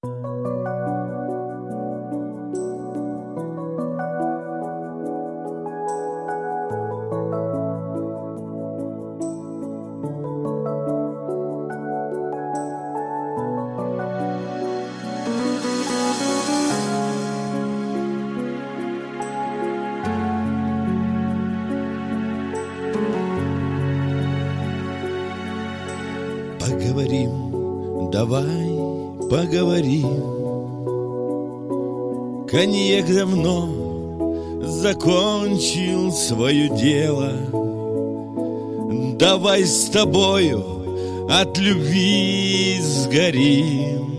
Поговорим, давай поговорим. Коньяк давно закончил свое дело. Давай с тобою от любви сгорим.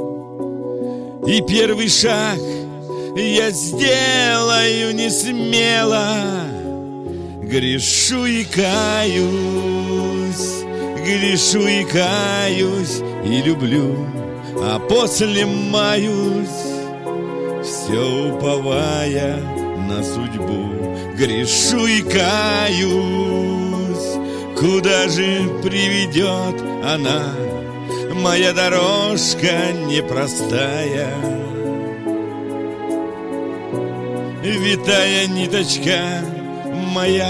И первый шаг я сделаю не смело. Грешу и каюсь, грешу и каюсь, и люблю, а после маюсь, все уповая на судьбу. Грешу и каюсь, куда же приведет она, моя дорожка непростая. Витая ниточка моя.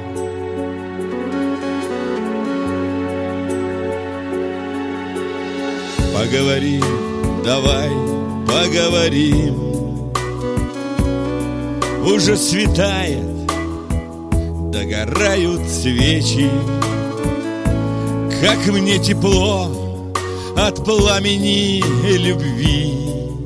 Поговорим, давай поговорим. Уже светает, догорают свечи. Как мне тепло от пламени любви,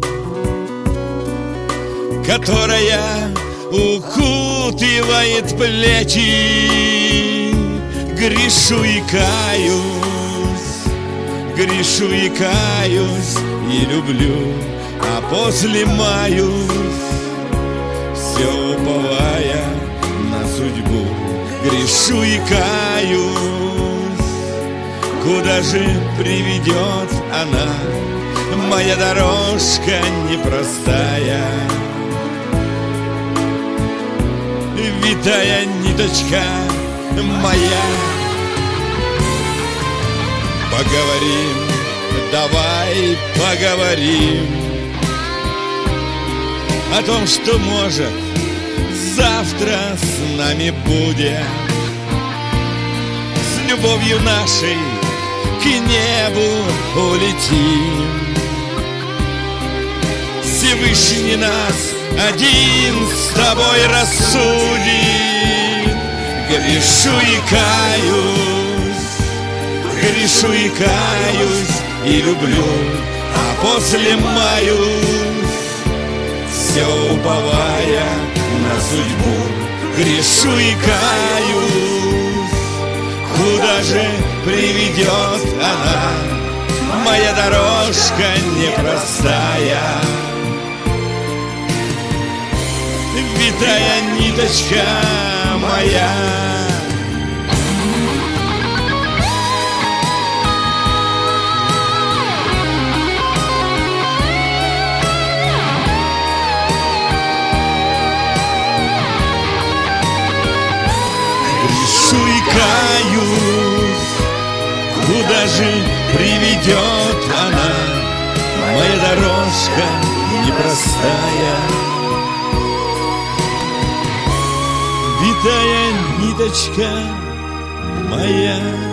которая укутывает плечи. Грешу и каюсь, грешу и каюсь, и люблю, а после маюсь, все уповая на судьбу. Грешу и каюсь, куда же приведет она, моя дорожка непростая. Витая ниточка моя. Поговорим, давай поговорим о том, что может завтра с нами будет. С любовью нашей к небу улетим. Всевышний нас один с тобой рассудит. Грешу и каюсь, грешу и каюсь, и люблю, а после маюсь, все уповая на судьбу. Грешу и каюсь, куда же приведет она, моя дорожка непростая. Витая ниточка моя. Грешу и каюсь, куда же приведет она, моя дорожка непростая. Витая ниточка моя.